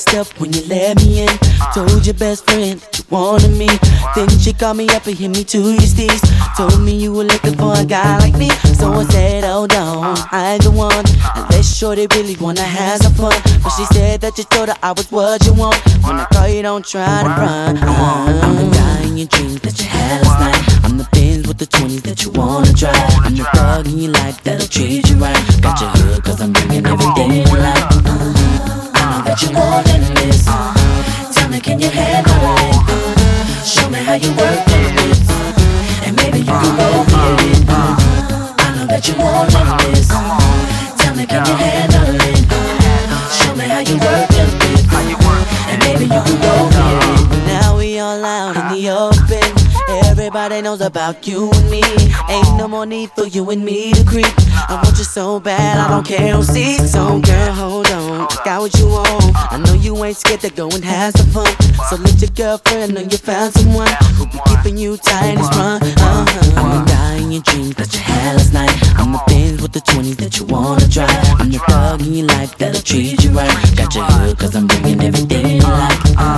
yourself when you let me in. Told your best friend that you wanted me. Then she called me up and hit me to your steez. Told me you were looking for a guy like me. So I said, hold on, I ain't the one. Unless shorty really wanna have some fun. But she said that you told her I was what you want. When I call you, don't try to run. I'm the guy in your dreams that you had last night. I'm the Benz with the 20s that you wanna drive. I'm the thug in your life that'll treat you right. Got your hood cause I'm bringing everything you like. I know that you more than this. Tell me, can you handle it? Show me how you work it. And maybe you can roll with it. I know that you more than this. Tell me, can you handle it? Show me how you work it. And maybe you can roll with it. Now we all out in the open. Everybody knows about you and me. Ain't no more need for you and me to creep. I want you so bad, I don't care who sees. So girl, hold on, I got what you want. I know you ain't scared to go and have some fun. So let your girlfriend know you found someone who be keeping you tight and sprung. I'm the guy in your dreams that you had last night. I'm the Benz with the 20s that you wanna drive. I'm the thug in your life that'll treat you right. Got your hood cause I'm bringing everything you like.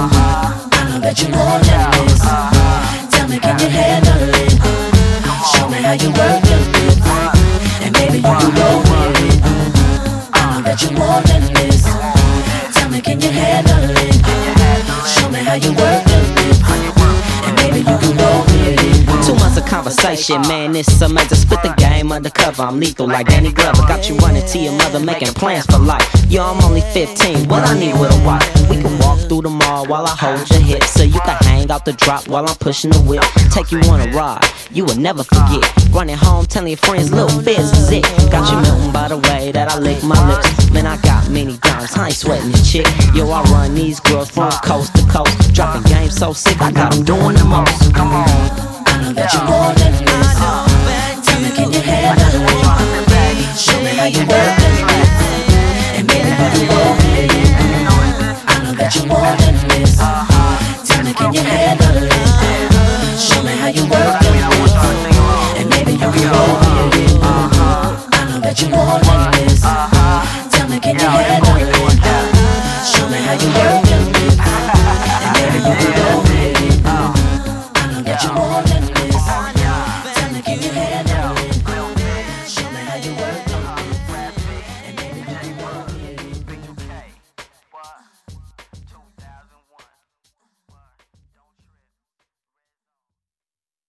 I know that you more than this. Tell me, can you handle it? Show me how you work it. And maybe you can go with it. I know that you're more than this. Tell me, can you handle it? Show me how you work it. And maybe you can go with it. 2 months of conversation, man, it's amazing. Spit the game undercover, I'm lethal like Danny Glover. Got you running to your mother, making plans for life. Yo, I'm only 15, what I need with a wife. We can walk through the mall while I hold your hips, so you can hang out the drop while I'm pushing the whip. Take you on a ride, you will never forget. Running home, telling your friends, Lil Fizz is it. Got you melting by the way that I lick my lips. Man, I got many dimes, I ain't sweating this chick. Yo, I run these girls from coast to coast. Dropping game so sick, I got them doing the most. Come on. I know that you're more than this. Tell me, can you handle it? Show me how you work it. And maybe you can go with it. I know that you're more than this. Tell me, can you handle it? Show me how you work it. And maybe you can go with it. I know that you're more than this. Tell me, can you handle it? Show me how you work it. And maybe you can go with it. I know that you're more than this.